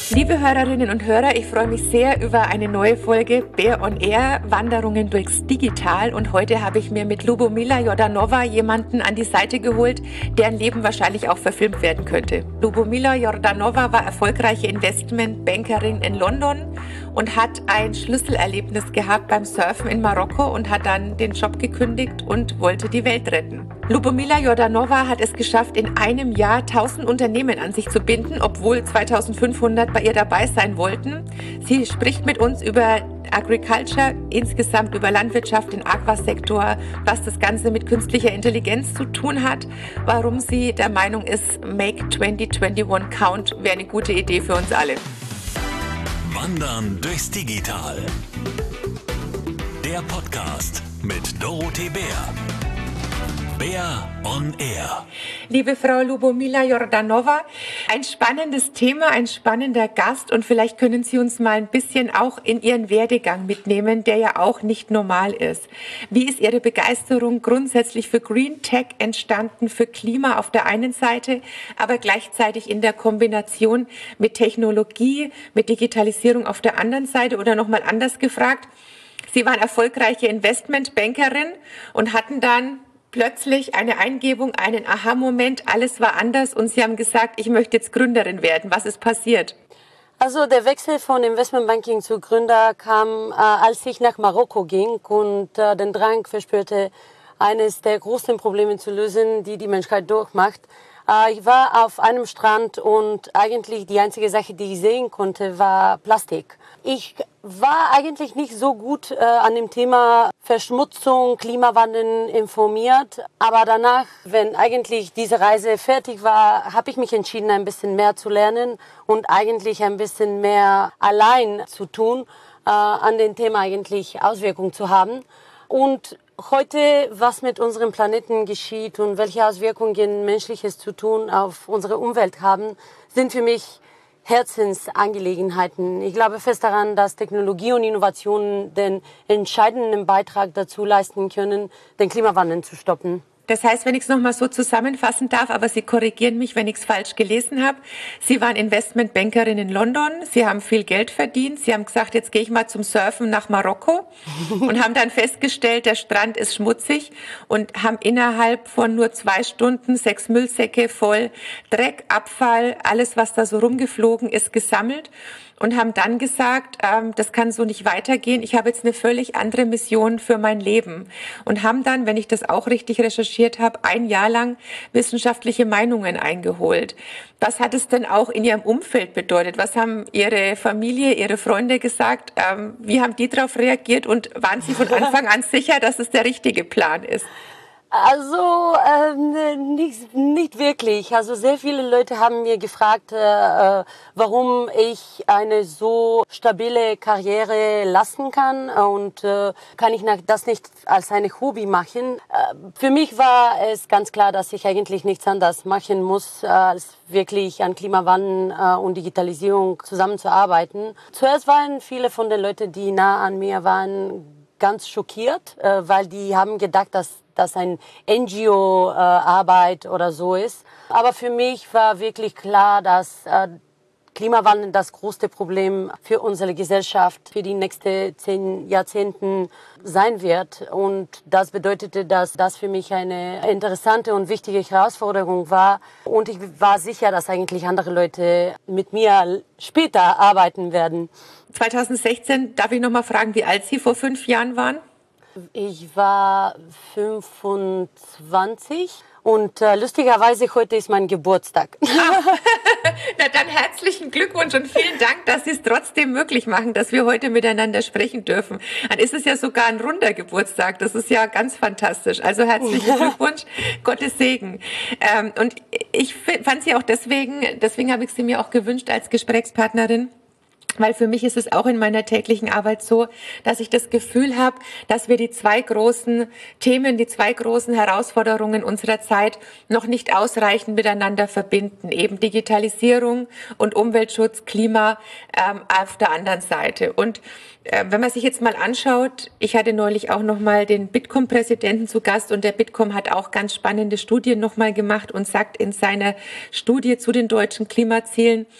Liebe Hörerinnen und Hörer, ich freue mich sehr über eine neue Folge Bear on Air, Wanderungen durchs Digital. Und heute habe ich mir mit Lubomila Jordanova jemanden an die Seite geholt, deren Leben wahrscheinlich auch verfilmt werden könnte. Lubomila Jordanova war erfolgreiche Investmentbankerin in London und hat ein Schlüsselerlebnis gehabt beim Surfen in Marokko und hat dann den Job gekündigt und wollte die Welt retten. Lubomila Jordanova hat es geschafft, in einem Jahr 1000 Unternehmen an sich zu binden, obwohl 2500 bei ihr dabei sein wollten. Sie spricht mit uns über Agriculture, insgesamt über Landwirtschaft, den Aquasektor, was das Ganze mit künstlicher Intelligenz zu tun hat, warum sie der Meinung ist, Make 2021 Count wäre eine gute Idee für uns alle. Wandern durchs Digital. Der Podcast mit Dorothee Bär. Bear on Air. Liebe Frau Lubomila Jordanova, ein spannendes Thema, ein spannender Gast und vielleicht können Sie uns mal ein bisschen auch in Ihren Werdegang mitnehmen, der ja auch nicht normal ist. Wie ist Ihre Begeisterung grundsätzlich für Green Tech entstanden, für Klima auf der einen Seite, aber gleichzeitig in der Kombination mit Technologie, mit Digitalisierung auf der anderen Seite oder nochmal anders gefragt? Sie waren erfolgreiche Investmentbankerin und hatten dann plötzlich eine Eingebung, einen Aha-Moment, alles war anders und Sie haben gesagt, ich möchte jetzt Gründerin werden. Was ist passiert? Also der Wechsel von Investmentbanking zu Gründer kam, als ich nach Marokko ging und den Drang verspürte, eines der großen Probleme zu lösen, die die Menschheit durchmacht. Ich war auf einem Strand und eigentlich die einzige Sache, die ich sehen konnte, war Plastik. Ich war eigentlich nicht so gut an dem Thema Verschmutzung, Klimawandel informiert. Aber danach, wenn eigentlich diese Reise fertig war, habe ich mich entschieden, ein bisschen mehr zu lernen und eigentlich ein bisschen mehr allein zu tun, an dem Thema eigentlich Auswirkungen zu haben. Und heute, was mit unserem Planeten geschieht und welche Auswirkungen Menschliches zu tun auf unsere Umwelt haben, sind für mich Herzensangelegenheiten. Ich glaube fest daran, dass Technologie und Innovationen den entscheidenden Beitrag dazu leisten können, den Klimawandel zu stoppen. Das heißt, wenn ich es nochmal so zusammenfassen darf, aber Sie korrigieren mich, wenn ich es falsch gelesen habe. Sie waren Investmentbankerin in London, Sie haben viel Geld verdient, Sie haben gesagt, jetzt gehe ich mal zum Surfen nach Marokko und haben dann festgestellt, der Strand ist schmutzig und haben innerhalb von nur 2 Stunden 6 Müllsäcke voll Dreck, Abfall, alles, was da so rumgeflogen ist, gesammelt. Und haben dann gesagt, das kann so nicht weitergehen. Ich habe jetzt eine völlig andere Mission für mein Leben. Und haben dann, wenn ich das auch richtig recherchiert habe, 1 Jahr lang wissenschaftliche Meinungen eingeholt. Was hat es denn auch in Ihrem Umfeld bedeutet? Was haben Ihre Familie, Ihre Freunde gesagt? Wie haben die darauf reagiert? Und waren Sie von Anfang an sicher, dass es der richtige Plan ist? Also nicht wirklich. Also sehr viele Leute haben mir gefragt, warum ich eine so stabile Karriere lassen kann und kann ich das nicht als eine Hobby machen. Für mich war es ganz klar, dass ich eigentlich nichts anderes machen muss, als wirklich an Klimawandel und Digitalisierung zusammenzuarbeiten. Zuerst waren viele von den Leuten, die nah an mir waren, ganz schockiert, weil die haben gedacht, dass das ein NGO-Arbeit oder so ist. Aber für mich war wirklich klar, dass Klimawandel das größte Problem für unsere Gesellschaft für die nächsten 10 Jahrzehnten sein wird. Und das bedeutete, dass das für mich eine interessante und wichtige Herausforderung war. Und ich war sicher, dass eigentlich andere Leute mit mir später arbeiten werden. 2016, darf ich noch mal fragen, wie alt Sie vor 5 Jahren waren? Ich war 25 und lustigerweise heute ist mein Geburtstag. Na dann herzlichen Glückwunsch und vielen Dank, dass Sie es trotzdem möglich machen, dass wir heute miteinander sprechen dürfen. Dann ist es ja sogar ein runder Geburtstag. Das ist ja ganz fantastisch. Also herzlichen Glückwunsch, Gottes Segen. Und ich fand Sie auch deswegen habe ich Sie mir auch gewünscht als Gesprächspartnerin. Weil für mich ist es auch in meiner täglichen Arbeit so, dass ich das Gefühl habe, dass wir die 2 großen Themen, die 2 großen Herausforderungen unserer Zeit noch nicht ausreichend miteinander verbinden. Eben Digitalisierung und Umweltschutz, Klima auf der anderen Seite. Und wenn man sich jetzt mal anschaut, ich hatte neulich auch noch mal den Bitkom-Präsidenten zu Gast und der Bitkom hat auch ganz spannende Studien noch mal gemacht und sagt in seiner Studie zu den deutschen Klimazielen,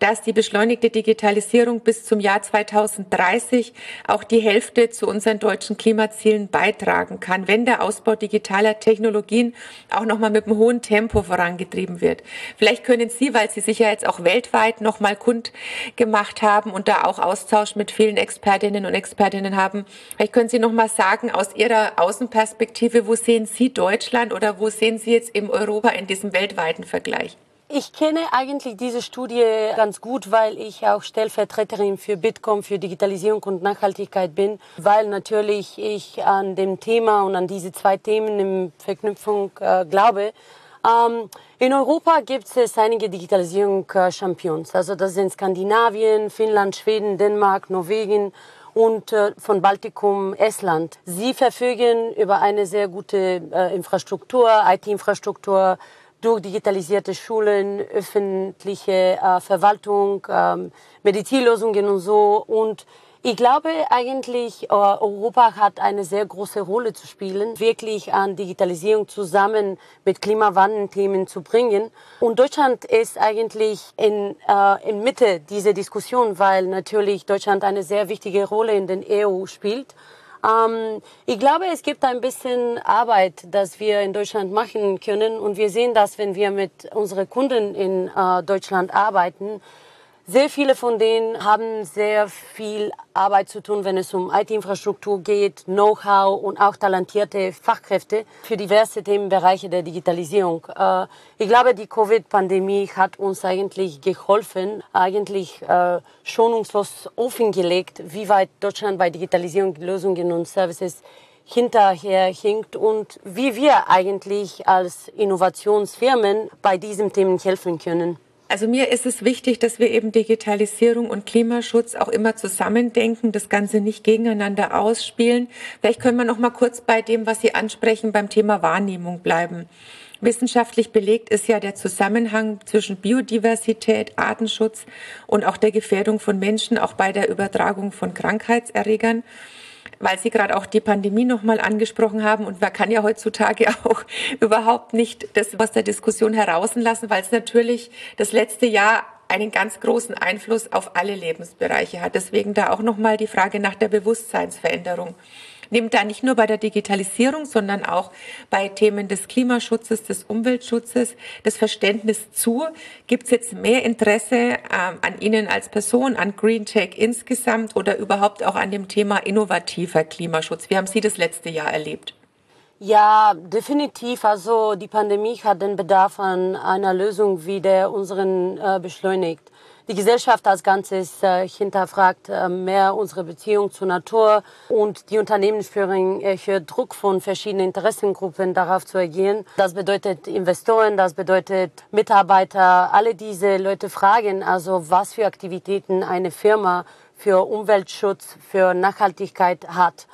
dass die beschleunigte Digitalisierung bis zum Jahr 2030 auch die Hälfte zu unseren deutschen Klimazielen beitragen kann, wenn der Ausbau digitaler Technologien auch nochmal mit einem hohen Tempo vorangetrieben wird. Vielleicht können Sie, weil Sie sich ja jetzt auch weltweit nochmal kundgemacht haben und da auch Austausch mit vielen Expertinnen und Expertinnen haben, vielleicht können Sie nochmal sagen, aus Ihrer Außenperspektive, wo sehen Sie Deutschland oder wo sehen Sie jetzt eben Europa in diesem weltweiten Vergleich? Ich kenne eigentlich diese Studie ganz gut, weil ich auch Stellvertreterin für Bitkom, für Digitalisierung und Nachhaltigkeit bin, weil natürlich ich an dem Thema und an diese zwei Themen in Verknüpfung glaube. In Europa gibt es einige Digitalisierung-Champions. Also das sind Skandinavien, Finnland, Schweden, Dänemark, Norwegen und von Baltikum Estland. Sie verfügen über eine sehr gute Infrastruktur, IT-Infrastruktur, durch digitalisierte Schulen, öffentliche Verwaltung, Medizinlösungen und so. Und ich glaube eigentlich, Europa hat eine sehr große Rolle zu spielen, wirklich an Digitalisierung zusammen mit Klimawandelthemen zu bringen. Und Deutschland ist eigentlich in Mitte dieser Diskussion, weil natürlich Deutschland eine sehr wichtige Rolle in der EU spielt. Ich glaube, es gibt ein bisschen Arbeit, das wir in Deutschland machen können. Und wir sehen das, wenn wir mit unseren Kunden in Deutschland arbeiten. Sehr viele von denen haben sehr viel Arbeit zu tun, wenn es um IT-Infrastruktur geht, Know-how und auch talentierte Fachkräfte für diverse Themenbereiche der Digitalisierung. Ich glaube, die Covid-Pandemie hat uns eigentlich geholfen, schonungslos offengelegt, wie weit Deutschland bei Digitalisierung, Lösungen und Services hinterher hinkt und wie wir eigentlich als Innovationsfirmen bei diesen Themen helfen können. Also mir ist es wichtig, dass wir eben Digitalisierung und Klimaschutz auch immer zusammendenken, das Ganze nicht gegeneinander ausspielen. Vielleicht können wir noch mal kurz bei dem, was Sie ansprechen, beim Thema Wahrnehmung bleiben. Wissenschaftlich belegt ist ja der Zusammenhang zwischen Biodiversität, Artenschutz und auch der Gefährdung von Menschen, auch bei der Übertragung von Krankheitserregern. Weil Sie gerade auch die Pandemie nochmal angesprochen haben. Und man kann ja heutzutage auch überhaupt nicht das aus der Diskussion herauslassen, weil es natürlich das letzte Jahr einen ganz großen Einfluss auf alle Lebensbereiche hat. Deswegen da auch nochmal die Frage nach der Bewusstseinsveränderung. Nimmt da nicht nur bei der Digitalisierung, sondern auch bei Themen des Klimaschutzes, des Umweltschutzes, das Verständnis zu? Gibt es jetzt mehr Interesse an Ihnen als Person, an Green Tech insgesamt oder überhaupt auch an dem Thema innovativer Klimaschutz? Wie haben Sie das letzte Jahr erlebt? Ja, definitiv. Also die Pandemie hat den Bedarf an einer Lösung wieder unseren beschleunigt. Die Gesellschaft als Ganzes hinterfragt mehr unsere Beziehung zur Natur und die Unternehmen führen Druck von verschiedenen Interessengruppen darauf zu agieren. Das bedeutet Investoren, das bedeutet Mitarbeiter. Alle diese Leute fragen also, was für Aktivitäten eine Firma für Umweltschutz, für Nachhaltigkeit hat.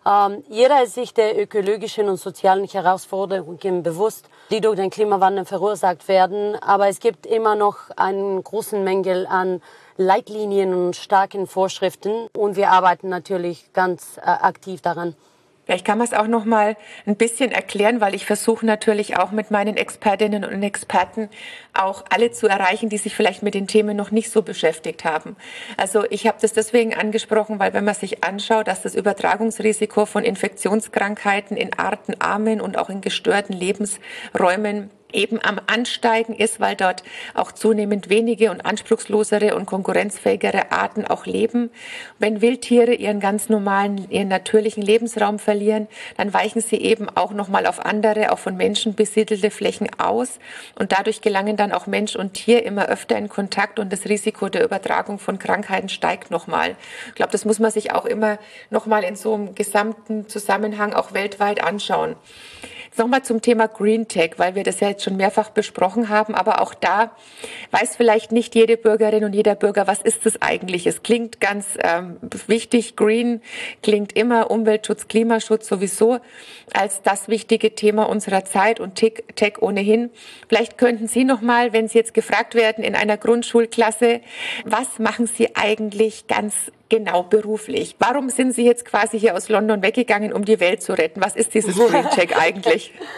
Jeder ist sich der ökologischen und sozialen Herausforderungen bewusst, die durch den Klimawandel verursacht werden. Aber es gibt immer noch einen großen Mängel an Leitlinien und starken Vorschriften. Und wir arbeiten natürlich ganz aktiv daran. Vielleicht kann man es auch noch mal ein bisschen erklären, weil ich versuche natürlich auch mit meinen Expertinnen und Experten auch alle zu erreichen, die sich vielleicht mit den Themen noch nicht so beschäftigt haben. Also ich habe das deswegen angesprochen, weil wenn man sich anschaut, dass das Übertragungsrisiko von Infektionskrankheiten in artenarmen und auch in gestörten Lebensräumen eben am Ansteigen ist, weil dort auch zunehmend wenige und anspruchslosere und konkurrenzfähigere Arten auch leben. Wenn Wildtiere ihren ganz normalen, ihren natürlichen Lebensraum verlieren, dann weichen sie eben auch nochmal auf andere, auch von Menschen besiedelte Flächen aus. Und dadurch gelangen dann auch Mensch und Tier immer öfter in Kontakt und das Risiko der Übertragung von Krankheiten steigt nochmal. Ich glaube, das muss man sich auch immer nochmal in so einem gesamten Zusammenhang auch weltweit anschauen. Nochmal zum Thema Green Tech, weil wir das ja jetzt schon mehrfach besprochen haben, aber auch da weiß vielleicht nicht jede Bürgerin und jeder Bürger, was ist das eigentlich? Es klingt ganz wichtig, Green klingt immer Umweltschutz, Klimaschutz sowieso als das wichtige Thema unserer Zeit und Tech ohnehin. Vielleicht könnten Sie nochmal, wenn Sie jetzt gefragt werden in einer Grundschulklasse, was machen Sie eigentlich ganz genau beruflich? Warum sind Sie jetzt quasi hier aus London weggegangen, um die Welt zu retten? Was ist dieses Green Tech eigentlich?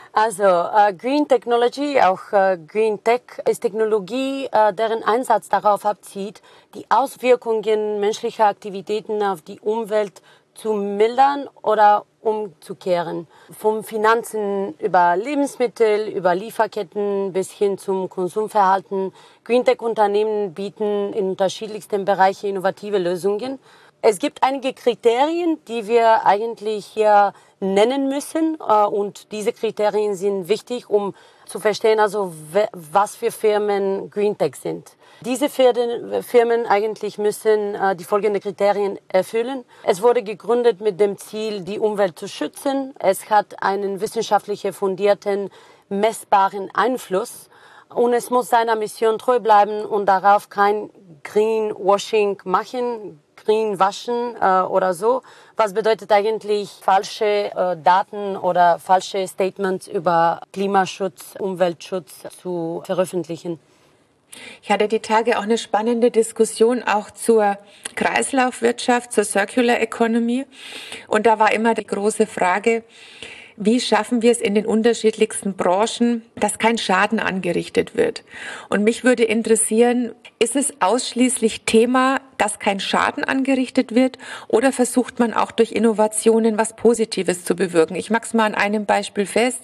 Also Green Technology, auch Green Tech, ist Technologie, deren Einsatz darauf abzielt, die Auswirkungen menschlicher Aktivitäten auf die Umwelt zu mildern oder umzukehren. Vom Finanzen über Lebensmittel, über Lieferketten bis hin zum Konsumverhalten. Green Tech-Unternehmen bieten in unterschiedlichsten Bereichen innovative Lösungen. Es gibt einige Kriterien, die wir eigentlich hier nennen müssen. Und diese Kriterien sind wichtig, um zu verstehen, also was für Firmen Green Tech sind. Diese Firmen eigentlich müssen die folgenden Kriterien erfüllen. Es wurde gegründet mit dem Ziel, die Umwelt zu schützen. Es hat einen wissenschaftlich fundierten, messbaren Einfluss. Und es muss seiner Mission treu bleiben und darauf kein Greenwashing machen, Greenwaschen oder so. Was bedeutet eigentlich falsche Daten oder falsche Statements über Klimaschutz, Umweltschutz zu veröffentlichen? Ich hatte die Tage auch eine spannende Diskussion auch zur Kreislaufwirtschaft, zur Circular Economy. Und da war immer die große Frage, wie schaffen wir es in den unterschiedlichsten Branchen, dass kein Schaden angerichtet wird? Und mich würde interessieren, ist es ausschließlich Thema, dass kein Schaden angerichtet wird, oder versucht man auch durch Innovationen was Positives zu bewirken? Ich mache es mal an einem Beispiel fest.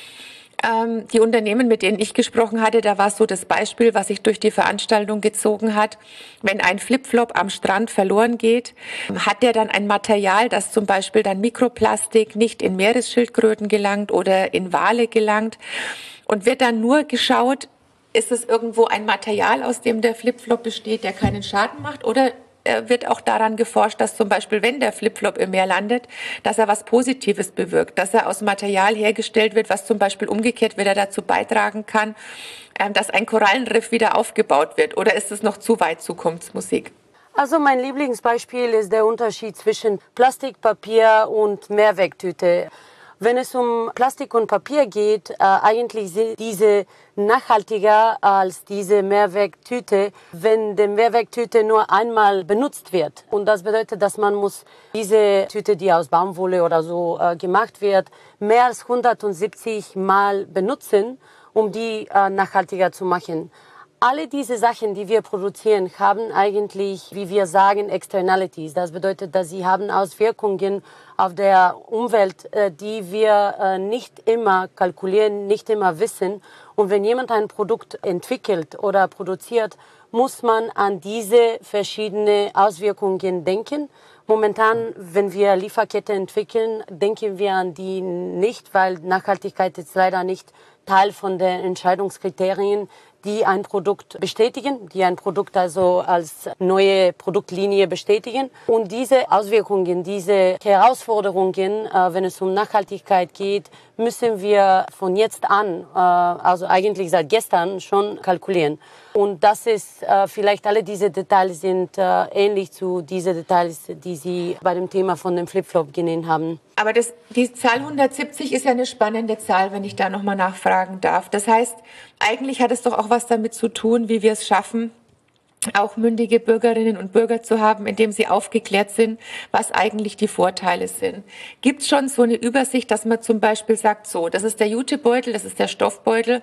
Die Unternehmen, mit denen ich gesprochen hatte, da war so das Beispiel, was sich durch die Veranstaltung gezogen hat. Wenn ein Flipflop am Strand verloren geht, hat der dann ein Material, das zum Beispiel dann Mikroplastik nicht in Meeresschildkröten gelangt oder in Wale gelangt, und wird dann nur geschaut, ist es irgendwo ein Material, aus dem der Flipflop besteht, der keinen Schaden macht, oder wird auch daran geforscht, dass zum Beispiel, wenn der Flipflop im Meer landet, dass er was Positives bewirkt, dass er aus Material hergestellt wird, was zum Beispiel umgekehrt wieder dazu beitragen kann, dass ein Korallenriff wieder aufgebaut wird? Oder ist es noch zu weit Zukunftsmusik? Also mein Lieblingsbeispiel ist der Unterschied zwischen Plastik, Papier und Mehrwegtüte. Wenn es um Plastik und Papier geht, eigentlich sind diese nachhaltiger als diese Mehrwegtüte, wenn die Mehrwegtüte nur einmal benutzt wird. Und das bedeutet, dass man muss diese Tüte, die aus Baumwolle oder so gemacht wird, mehr als 170 Mal benutzen, um die nachhaltiger zu machen. Alle diese Sachen, die wir produzieren, haben eigentlich, wie wir sagen, Externalities. Das bedeutet, dass sie haben Auswirkungen auf der Umwelt, die wir nicht immer kalkulieren, nicht immer wissen. Und wenn jemand ein Produkt entwickelt oder produziert, muss man an diese verschiedenen Auswirkungen denken. Momentan, wenn wir Lieferkette entwickeln, denken wir an die nicht, weil Nachhaltigkeit ist leider nicht Teil von den Entscheidungskriterien, die ein Produkt bestätigen, die ein Produkt also als neue Produktlinie bestätigen. Und diese Auswirkungen, diese Herausforderungen, wenn es um Nachhaltigkeit geht, müssen wir von jetzt an, also eigentlich seit gestern schon kalkulieren. Und das ist vielleicht alle diese Details sind ähnlich zu diesen Details, die Sie bei dem Thema von dem Flipflop genannt haben. Aber die Zahl 170 ist ja eine spannende Zahl, wenn ich da nochmal nachfragen darf. Das heißt, eigentlich hat es doch auch was damit zu tun, wie wir es schaffen, auch mündige Bürgerinnen und Bürger zu haben, indem sie aufgeklärt sind, was eigentlich die Vorteile sind. Gibt es schon so eine Übersicht, dass man zum Beispiel sagt, so, das ist der Jutebeutel, das ist der Stoffbeutel,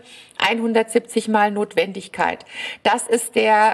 170 Mal Notwendigkeit. Das ist der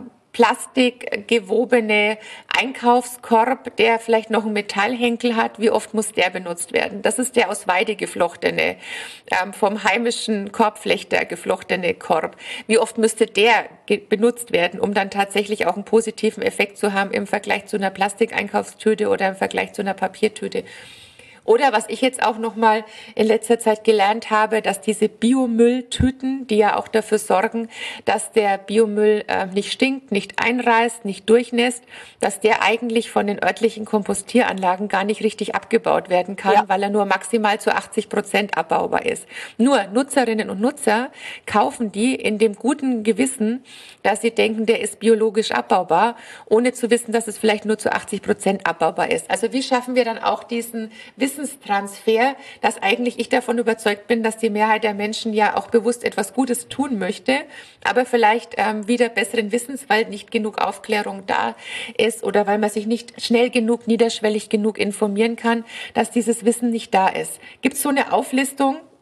plastikgewobene Einkaufskorb, der vielleicht noch einen Metallhenkel hat. Wie oft muss der benutzt werden? Das ist der aus Weide geflochtene, vom heimischen Korbflechter geflochtene Korb. Wie oft müsste der benutzt werden, um dann tatsächlich auch einen positiven Effekt zu haben im Vergleich zu einer Plastikeinkaufstüte oder im Vergleich zu einer Papiertüte? Oder was ich jetzt auch noch mal in letzter Zeit gelernt habe, dass diese Biomülltüten, die ja auch dafür sorgen, dass der Biomüll nicht stinkt, nicht einreißt, nicht durchnässt, dass der eigentlich von den örtlichen Kompostieranlagen gar nicht richtig abgebaut werden kann, ja, weil er nur maximal zu 80% abbaubar ist. Nur Nutzerinnen und Nutzer kaufen die in dem guten Gewissen, dass sie denken, der ist biologisch abbaubar, ohne zu wissen, dass es vielleicht nur zu 80% abbaubar ist. Also wie schaffen wir dann auch diesen Wissenstransfer, dass eigentlich ich davon überzeugt bin, dass die Mehrheit der Menschen ja auch bewusst etwas Gutes tun möchte, aber vielleicht wieder besseren Wissens, weil nicht genug Aufklärung da ist oder weil man sich nicht schnell genug, niederschwellig genug informieren kann, dass dieses Wissen nicht da ist. Gibt es so eine Auflistung,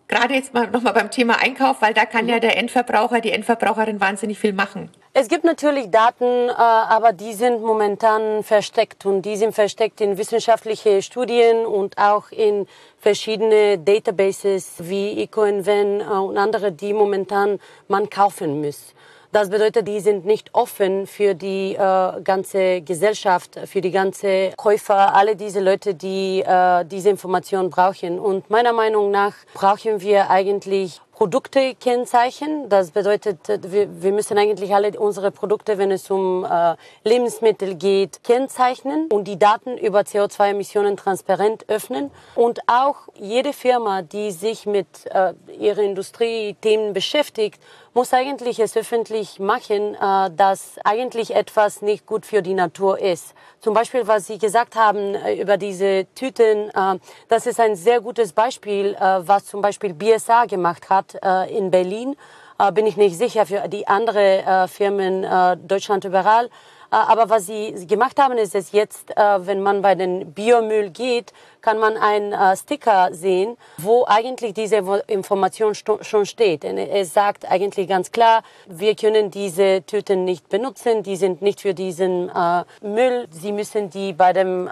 Gerade jetzt mal nochmal beim Thema Einkauf, weil da kann ja der Endverbraucher, die Endverbraucherin wahnsinnig viel machen. Es gibt natürlich Daten, aber die sind momentan versteckt und die sind versteckt in wissenschaftliche Studien und auch in verschiedene Databases wie EcoInven und andere, die momentan man kaufen muss. Das bedeutet, die sind nicht offen für die ganze Gesellschaft, für die ganze Käufer, alle diese Leute, die diese Information brauchen. Und meiner Meinung nach brauchen wir eigentlich Produkte kennzeichnen. Das bedeutet, wir müssen eigentlich alle unsere Produkte, wenn es um Lebensmittel geht, kennzeichnen und die Daten über CO2-Emissionen transparent öffnen. Und auch jede Firma, die sich mit ihren Industriethemen beschäftigt, muss eigentlich es öffentlich machen, dass eigentlich etwas nicht gut für die Natur ist. Zum Beispiel, was Sie gesagt haben über diese Tüten, das ist ein sehr gutes Beispiel, was zum Beispiel BSA gemacht hat in Berlin. Bin ich nicht sicher für die anderen Firmen Deutschland überall. Aber was sie gemacht haben, ist es jetzt, wenn man bei den Biomüll geht, kann man einen Sticker sehen, wo eigentlich diese Information schon steht. Und es sagt eigentlich ganz klar, wir können diese Tüten nicht benutzen, die sind nicht für diesen Müll. Sie müssen die bei dem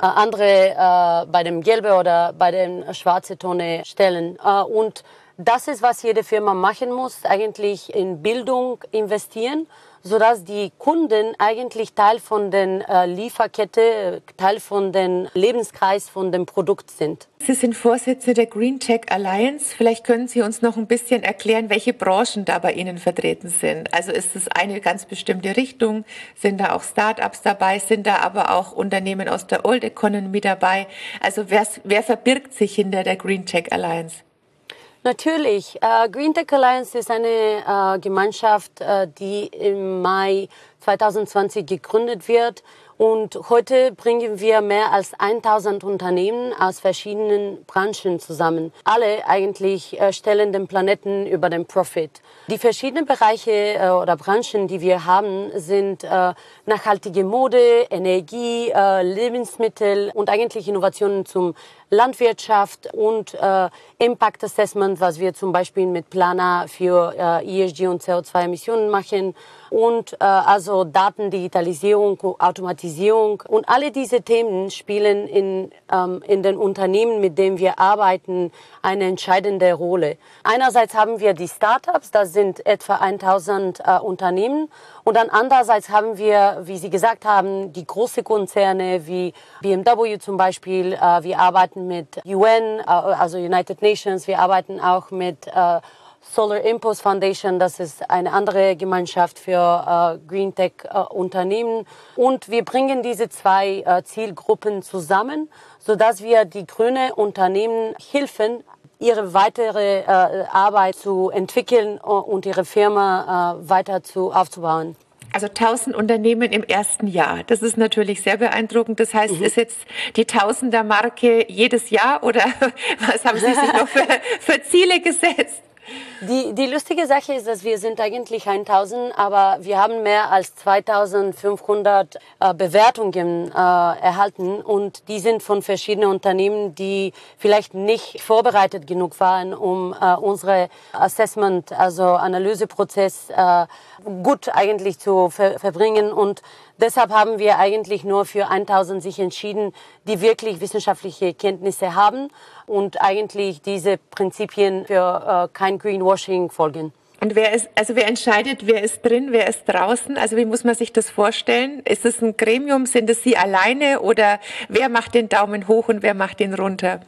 bei dem gelben oder bei dem schwarzen Tonne stellen. Und das ist, was jede Firma machen muss, eigentlich in Bildung investieren, sodass die Kunden eigentlich Teil von der Lieferkette, Teil von dem Lebenskreis von dem Produkt sind. Sie sind Vorsitzende der Green Tech Alliance. Vielleicht können Sie uns noch ein bisschen erklären, welche Branchen da bei Ihnen vertreten sind. Also ist es eine ganz bestimmte Richtung? Sind da auch Start-ups dabei? Sind da aber auch Unternehmen aus der Old Economy dabei? Also wer verbirgt sich hinter der Green Tech Alliance? Natürlich. Green Tech Alliance ist eine Gemeinschaft, die im Mai 2020 gegründet wird. Und heute bringen wir mehr als 1000 Unternehmen aus verschiedenen Branchen zusammen. Alle eigentlich stellen den Planeten über den Profit. Die verschiedenen Bereiche oder Branchen, die wir haben, sind nachhaltige Mode, Energie, Lebensmittel und eigentlich Innovationen zum Landwirtschaft und Impact Assessment, was wir zum Beispiel mit Planer für ESG und CO2-Emissionen machen. Und also Daten, Digitalisierung, Automatisierung und alle diese Themen spielen in den Unternehmen, mit denen wir arbeiten, eine entscheidende Rolle. Einerseits haben wir die Startups, das sind etwa 1000 Unternehmen. Und dann andererseits haben wir, wie Sie gesagt haben, die großen Konzerne wie BMW zum Beispiel. Wir arbeiten mit UN, also United Nations. Wir arbeiten auch mit Solar Impulse Foundation, das ist eine andere Gemeinschaft für Green Tech Unternehmen. Und wir bringen diese zwei Zielgruppen zusammen, sodass wir die grünen Unternehmen helfen, ihre weitere Arbeit zu entwickeln und ihre Firma weiter aufzubauen. Also 1000 Unternehmen im ersten Jahr. Das ist natürlich sehr beeindruckend. Das heißt, ist jetzt die Tausender-Marke jedes Jahr oder was haben Sie sich noch für Ziele gesetzt? Die lustige Sache ist, dass wir sind eigentlich 1000, aber wir haben mehr als 2500 Bewertungen erhalten und die sind von verschiedenen Unternehmen, die vielleicht nicht vorbereitet genug waren, um unsere Assessment, also Analyseprozess gut eigentlich zu verbringen und deshalb haben wir eigentlich nur für 1000 sich entschieden, die wirklich wissenschaftliche Kenntnisse haben und eigentlich diese Prinzipien für kein Greenwashing folgen. Und wer entscheidet, wer ist drin, wer ist draußen? Also wie muss man sich das vorstellen? Ist es ein Gremium? Sind es Sie alleine oder wer macht den Daumen hoch und wer macht den runter?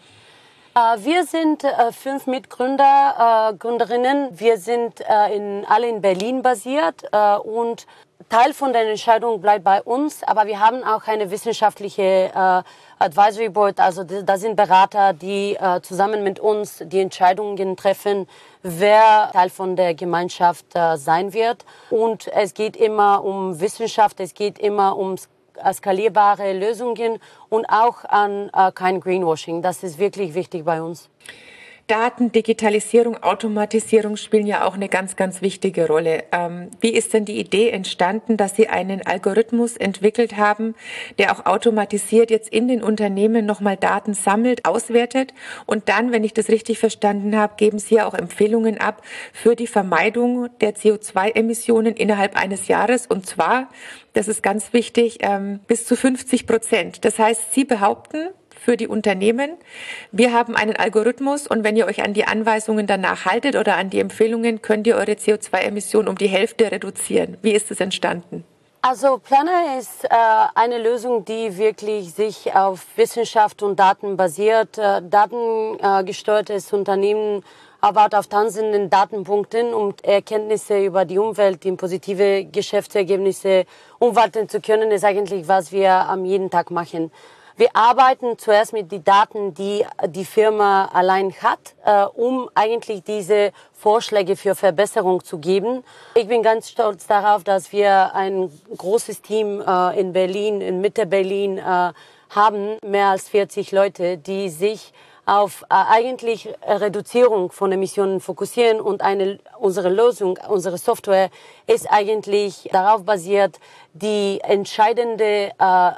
Wir sind 5 Mitgründer, Gründerinnen. Wir sind alle in Berlin basiert und Teil von der Entscheidung bleibt bei uns, aber wir haben auch eine wissenschaftliche Advisory Board, also da sind Berater, die zusammen mit uns die Entscheidungen treffen, wer Teil von der Gemeinschaft sein wird. Und es geht immer um Wissenschaft, es geht immer um skalierbare Lösungen und auch an kein Greenwashing. Das ist wirklich wichtig bei uns. Daten, Digitalisierung, Automatisierung spielen ja auch eine ganz, ganz wichtige Rolle. Wie ist denn die Idee entstanden, dass Sie einen Algorithmus entwickelt haben, der auch automatisiert jetzt in den Unternehmen nochmal Daten sammelt, auswertet und dann, wenn ich das richtig verstanden habe, geben Sie ja auch Empfehlungen ab für die Vermeidung der CO2-Emissionen innerhalb eines Jahres und zwar, das ist ganz wichtig, bis zu 50%. Das heißt, Sie behaupten, für die Unternehmen. Wir haben einen Algorithmus und wenn ihr euch an die Anweisungen danach haltet oder an die Empfehlungen, könnt ihr eure CO2-Emissionen um die Hälfte reduzieren. Wie ist es entstanden? Also Planner ist eine Lösung, die wirklich sich auf Wissenschaft und Daten basiert. Datengesteuertes Unternehmen arbeitet auf tausenden Datenpunkten, um Erkenntnisse über die Umwelt in positive Geschäftsergebnisse umwandeln zu können, ist eigentlich, was wir am jeden Tag machen. Wir arbeiten zuerst mit den Daten, die die Firma allein hat, um eigentlich diese Vorschläge für Verbesserung zu geben. Ich bin ganz stolz darauf, dass wir ein großes Team in Berlin, in Mitte Berlin haben, mehr als 40 Leute, die sich auf eigentlich Reduzierung von Emissionen fokussieren und unsere Lösung, unsere Software ist eigentlich darauf basiert, die entscheidende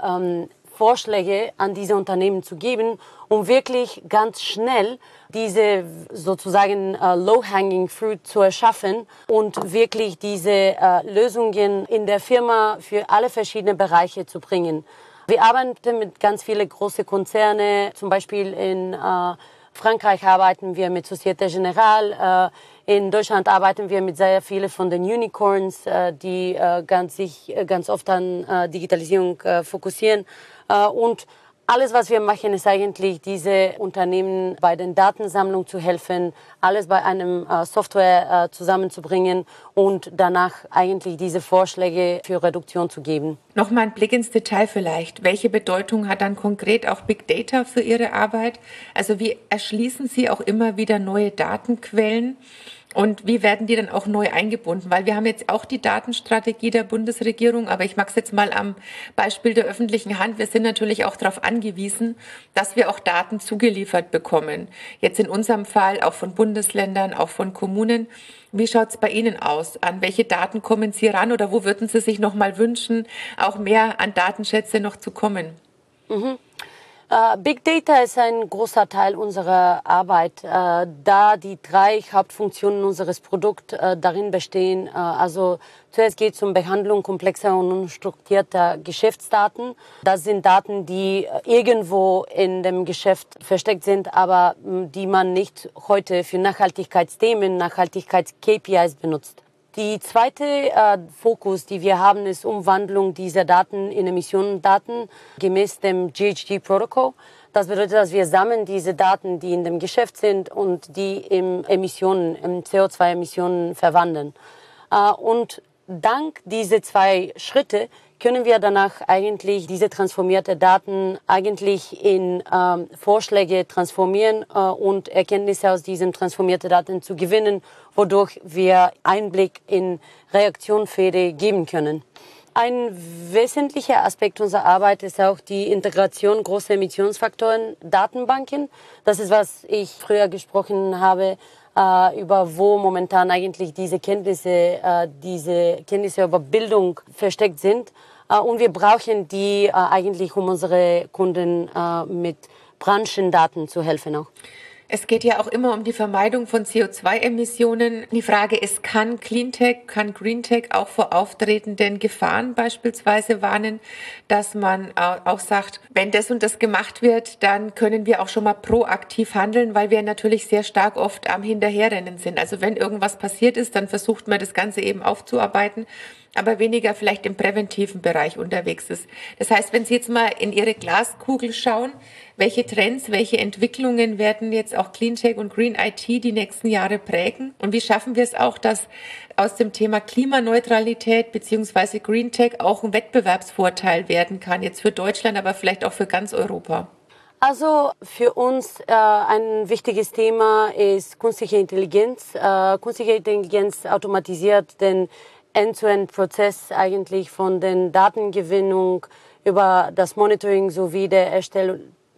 Vorschläge an diese Unternehmen zu geben, um wirklich ganz schnell diese sozusagen low-hanging fruit zu erschaffen und wirklich diese Lösungen in der Firma für alle verschiedenen Bereiche zu bringen. Wir arbeiten mit ganz vielen großen Konzernen, zum Beispiel in Frankreich arbeiten wir mit Société Générale, in Deutschland arbeiten wir mit sehr vielen von den Unicorns, die sich ganz oft an Digitalisierung fokussieren. Und alles, was wir machen, ist eigentlich, diese Unternehmen bei den Datensammlungen zu helfen, alles bei einem Software zusammenzubringen und danach eigentlich diese Vorschläge für Reduktion zu geben. Nochmal ein Blick ins Detail vielleicht. Welche Bedeutung hat dann konkret auch Big Data für Ihre Arbeit? Also wie erschließen Sie auch immer wieder neue Datenquellen? Und wie werden die dann auch neu eingebunden? Weil wir haben jetzt auch die Datenstrategie der Bundesregierung, aber ich mag es jetzt mal am Beispiel der öffentlichen Hand. Wir sind natürlich auch darauf angewiesen, dass wir auch Daten zugeliefert bekommen. Jetzt in unserem Fall auch von Bundesländern, auch von Kommunen. Wie schaut es bei Ihnen aus? An welche Daten kommen Sie ran oder wo würden Sie sich noch mal wünschen, auch mehr an Datenschätze noch zu kommen? Big Data ist ein großer Teil unserer Arbeit, da die 3 Hauptfunktionen unseres Produkts darin bestehen. Also zuerst geht es um Behandlung komplexer und unstrukturierter Geschäftsdaten. Das sind Daten, die irgendwo in dem Geschäft versteckt sind, aber die man nicht heute für Nachhaltigkeitsthemen, Nachhaltigkeits-KPIs benutzt. Die zweite Fokus, die wir haben, ist Umwandlung dieser Daten in Emissionendaten gemäß dem GHG-Protokoll. Das bedeutet, dass wir sammeln diese Daten, die in dem Geschäft sind und die in CO2-Emissionen verwandeln. Und dank dieser 2 Schritte können wir danach eigentlich diese transformierte Daten eigentlich in Vorschläge transformieren und Erkenntnisse aus diesen transformierten Daten zu gewinnen, wodurch wir Einblick in Reaktionspfade geben können. Ein wesentlicher Aspekt unserer Arbeit ist auch die Integration großer Emissionsfaktoren, Datenbanken. Das ist, was ich früher gesprochen habe, über wo momentan eigentlich diese Kenntnisse über Bildung versteckt sind. Und wir brauchen die eigentlich, um unsere Kunden mit Branchendaten zu helfen auch. Es geht ja auch immer um die Vermeidung von CO2-Emissionen. Die Frage ist, kann Cleantech, kann Greentech auch vor auftretenden Gefahren beispielsweise warnen, dass man auch sagt, wenn das und das gemacht wird, dann können wir auch schon mal proaktiv handeln, weil wir natürlich sehr stark oft am Hinterherrennen sind. Also wenn irgendwas passiert ist, dann versucht man das Ganze eben aufzuarbeiten, aber weniger vielleicht im präventiven Bereich unterwegs ist. Das heißt, wenn Sie jetzt mal in Ihre Glaskugel schauen, welche Trends, welche Entwicklungen werden jetzt auch Cleantech und Green IT die nächsten Jahre prägen? Und wie schaffen wir es auch, dass aus dem Thema Klimaneutralität bzw. Greentech auch ein Wettbewerbsvorteil werden kann, jetzt für Deutschland, aber vielleicht auch für ganz Europa? Also für uns ein wichtiges Thema ist künstliche Intelligenz. Künstliche Intelligenz automatisiert den End-to-End-Prozess eigentlich von den Datengewinnung über das Monitoring sowie der Erstellung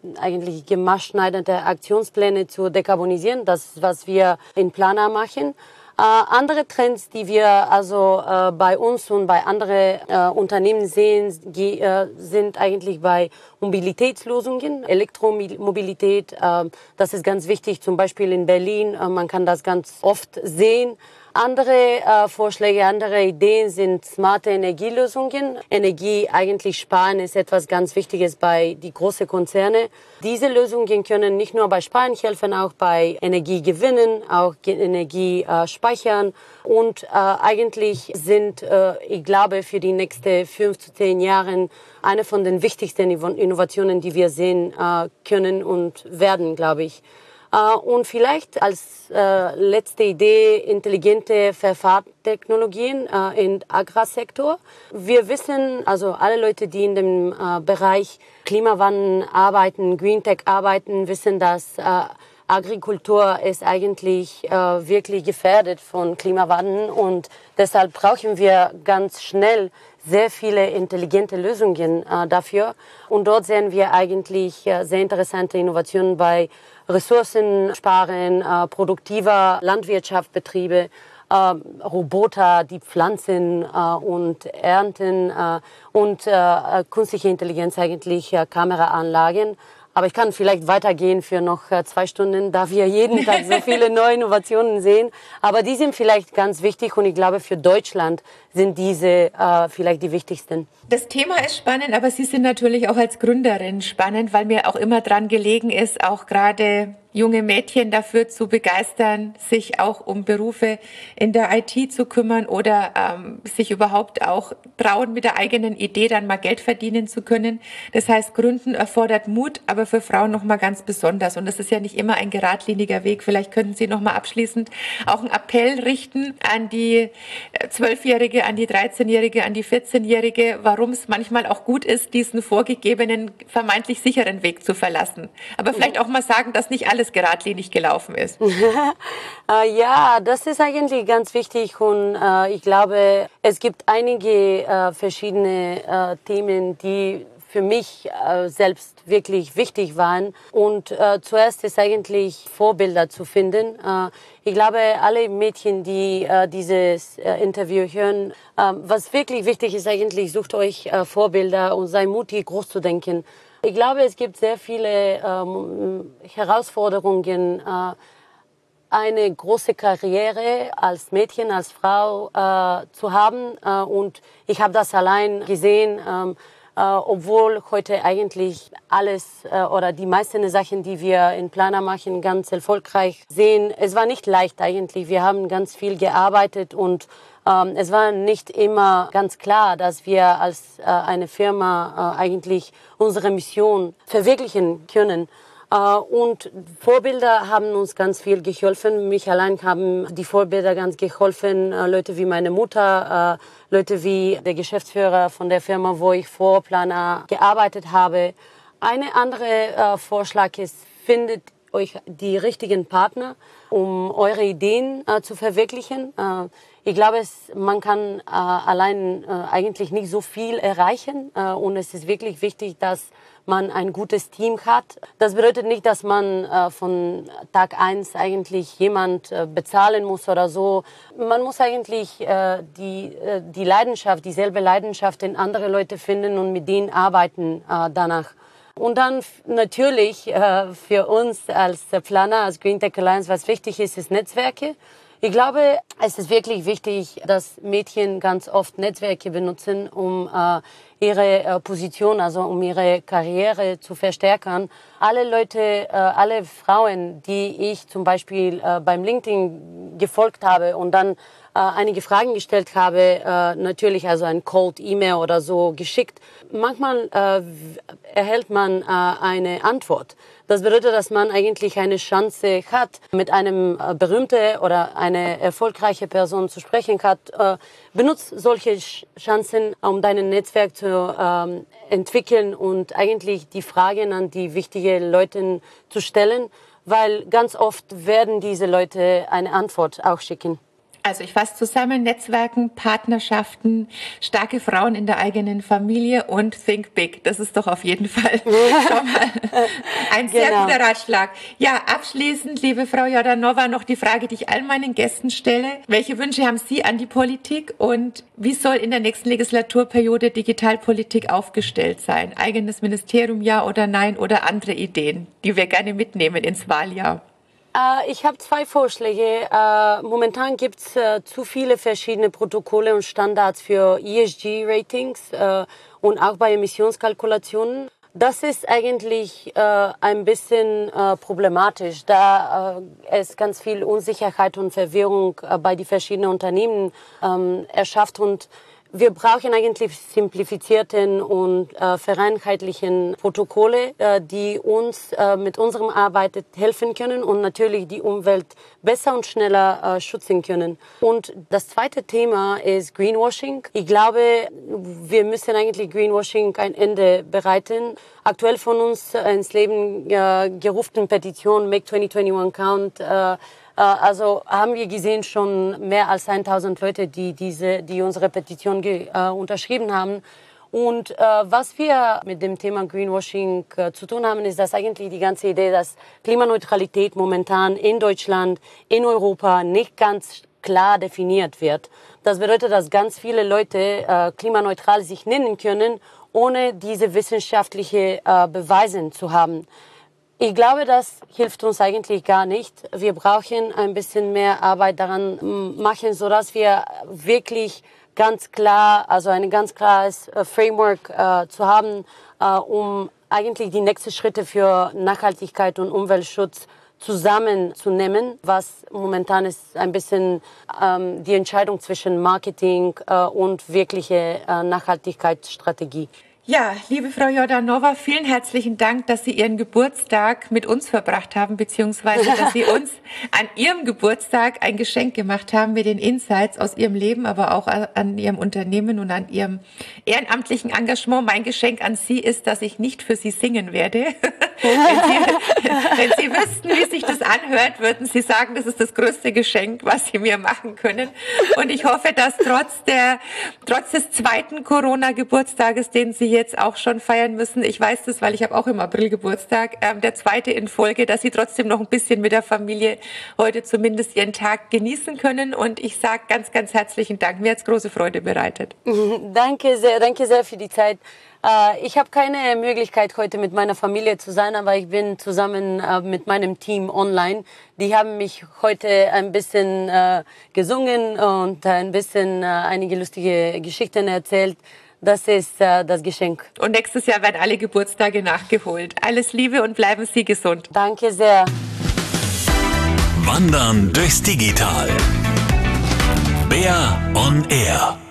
eigentlich gemaßschneiderte Aktionspläne zu dekarbonisieren. Das ist, was wir in Plana machen. Andere Trends, die wir also bei uns und bei anderen Unternehmen sehen, sind eigentlich bei Mobilitätslösungen, Elektromobilität. Das ist ganz wichtig, zum Beispiel in Berlin. Man kann das ganz oft sehen. Andere Vorschläge, andere Ideen sind smarte Energielösungen. Energie eigentlich sparen ist etwas ganz Wichtiges bei die großen Konzerne. Diese Lösungen können nicht nur bei Sparen helfen, auch bei Energiegewinnen, auch Energie speichern. Und eigentlich sind, ich glaube, für die nächsten 5 zu 10 Jahre eine von den wichtigsten Innovationen, die wir sehen können und werden, glaube ich. Und vielleicht als letzte Idee intelligente Verfahrenstechnologien im Agrarsektor. Wir wissen, also alle Leute, die in dem Bereich Klimawandel arbeiten, Green Tech arbeiten, wissen, dass Agrikultur ist eigentlich wirklich gefährdet von Klimawandel und deshalb brauchen wir ganz schnell sehr viele intelligente Lösungen dafür. Und dort sehen wir eigentlich sehr interessante Innovationen bei Ressourcensparen, produktiver Landwirtschaftsbetriebe, Roboter, die pflanzen und ernten und künstliche Intelligenz eigentlich Kameraanlagen. Aber ich kann vielleicht weitergehen für noch 2 Stunden, da wir jeden Tag so viele neue Innovationen sehen. Aber die sind vielleicht ganz wichtig und ich glaube, für Deutschland sind diese vielleicht die wichtigsten. Das Thema ist spannend, aber Sie sind natürlich auch als Gründerin spannend, weil mir auch immer dran gelegen ist, auch gerade junge Mädchen dafür zu begeistern, sich auch um Berufe in der IT zu kümmern oder sich überhaupt auch trauen, mit der eigenen Idee dann mal Geld verdienen zu können. Das heißt, Gründen erfordert Mut, aber für Frauen noch mal ganz besonders. Und das ist ja nicht immer ein geradliniger Weg. Vielleicht könnten Sie noch mal abschließend auch einen Appell richten an die 12-Jährige, an die 13-Jährige, an die 14-Jährige, warum es manchmal auch gut ist, diesen vorgegebenen, vermeintlich sicheren Weg zu verlassen. Aber vielleicht auch mal sagen, dass nicht alles geradlinig gelaufen ist. Ja, das ist eigentlich ganz wichtig und ich glaube, es gibt einige verschiedene Themen, die für mich selbst wirklich wichtig waren. Und zuerst ist eigentlich Vorbilder zu finden. Ich glaube, alle Mädchen, die dieses Interview hören, was wirklich wichtig ist eigentlich, sucht euch Vorbilder und seid mutig, groß zu denken. Ich glaube, es gibt sehr viele Herausforderungen, eine große Karriere als Mädchen, als Frau zu haben. Und ich habe das allein gesehen, obwohl heute eigentlich alles oder die meisten Sachen, die wir in Plana machen, ganz erfolgreich sehen. Es war nicht leicht eigentlich. Wir haben ganz viel gearbeitet und es war nicht immer ganz klar, dass wir als eine Firma eigentlich unsere Mission verwirklichen können. Und Vorbilder haben uns ganz viel geholfen. Mich allein haben die Vorbilder ganz geholfen. Leute wie meine Mutter, Leute wie der Geschäftsführer von der Firma, wo ich vor Plana gearbeitet habe. Eine andere Vorschlag ist, findet euch die richtigen Partner, um eure Ideen zu verwirklichen. Ich glaube, man kann allein eigentlich nicht so viel erreichen und es ist wirklich wichtig, dass man ein gutes Team hat. Das bedeutet nicht, dass man von Tag 1 eigentlich jemand bezahlen muss oder so. Man muss eigentlich die Leidenschaft, dieselbe Leidenschaft in andere Leute finden und mit denen arbeiten danach. Und dann natürlich für uns als Plana, als Green Tech Alliance, was wichtig ist, ist Netzwerke. Ich glaube, es ist wirklich wichtig, dass Mädchen ganz oft Netzwerke benutzen, um ihre Position, also um ihre Karriere zu verstärken. Alle Leute, alle Frauen, die ich zum Beispiel beim LinkedIn gefolgt habe und dann einige Fragen gestellt habe, natürlich also ein Cold E-Mail oder so geschickt. Manchmal erhält man eine Antwort. Das bedeutet, dass man eigentlich eine Chance hat, mit einem berühmten oder einer erfolgreichen Person zu sprechen hat. Benutzt solche Chancen, um dein Netzwerk zu entwickeln und eigentlich die Fragen an die wichtigen Leute zu stellen, weil ganz oft werden diese Leute eine Antwort auch schicken. Also ich fasse zusammen: Netzwerken, Partnerschaften, starke Frauen in der eigenen Familie und Think Big. Das ist doch auf jeden Fall schon mal ein sehr guter Ratschlag. Ja, abschließend, liebe Frau Jordanova, noch die Frage, die ich all meinen Gästen stelle. Welche Wünsche haben Sie an die Politik und wie soll in der nächsten Legislaturperiode Digitalpolitik aufgestellt sein? Eigenes Ministerium, ja oder nein, oder andere Ideen, die wir gerne mitnehmen ins Wahljahr? Ich habe 2 Vorschläge. Momentan gibt es zu viele verschiedene Protokolle und Standards für ESG-Ratings und auch bei Emissionskalkulationen. Das ist eigentlich ein bisschen problematisch, da es ganz viel Unsicherheit und Verwirrung bei den verschiedenen Unternehmen erschafft. Und wir brauchen eigentlich simplifizierten und vereinheitlichen Protokolle, die uns mit unserem Arbeit helfen können und natürlich die Umwelt besser und schneller schützen können. Und das zweite Thema ist Greenwashing. Ich glaube, wir müssen eigentlich Greenwashing ein Ende bereiten. Aktuell von uns ins Leben gerufene Petition Make 2021 Count. Also haben wir gesehen schon mehr als 1000 Leute, die unsere Petition unterschrieben haben. Und was wir mit dem Thema Greenwashing zu tun haben, ist, dass eigentlich die ganze Idee, dass Klimaneutralität momentan in Deutschland, in Europa nicht ganz klar definiert wird. Das bedeutet, dass ganz viele Leute klimaneutral sich nennen können, ohne diese wissenschaftliche Beweise zu haben. Ich glaube, das hilft uns eigentlich gar nicht. Wir brauchen ein bisschen mehr Arbeit daran machen, sodass wir wirklich ganz klar, also ein ganz klares Framework zu haben, um eigentlich die nächsten Schritte für Nachhaltigkeit und Umweltschutz zusammenzunehmen, was momentan ist ein bisschen die Entscheidung zwischen Marketing und wirkliche Nachhaltigkeitsstrategie. Ja, liebe Frau Jordanova, vielen herzlichen Dank, dass Sie Ihren Geburtstag mit uns verbracht haben, beziehungsweise dass Sie uns an Ihrem Geburtstag ein Geschenk gemacht haben mit den Insights aus Ihrem Leben, aber auch an Ihrem Unternehmen und an Ihrem ehrenamtlichen Engagement. Mein Geschenk an Sie ist, dass ich nicht für Sie singen werde. Wenn Sie wüssten, wie sich das anhört, würden Sie sagen, das ist das größte Geschenk, was Sie mir machen können. Und ich hoffe, dass trotz des zweiten Corona-Geburtstages, den Sie jetzt auch schon feiern müssen, ich weiß das, weil ich habe auch im April Geburtstag, der zweite in Folge, dass Sie trotzdem noch ein bisschen mit der Familie heute zumindest Ihren Tag genießen können. Und ich sage ganz, ganz herzlichen Dank. Mir hat es große Freude bereitet. Danke sehr für die Zeit. Ich habe keine Möglichkeit, heute mit meiner Familie zu sein, aber ich bin zusammen mit meinem Team online. Die haben mich heute ein bisschen gesungen und ein bisschen einige lustige Geschichten erzählt. Das ist das Geschenk. Und nächstes Jahr werden alle Geburtstage nachgeholt. Alles Liebe und bleiben Sie gesund. Danke sehr. Wandern durchs Digital. Bär on Air.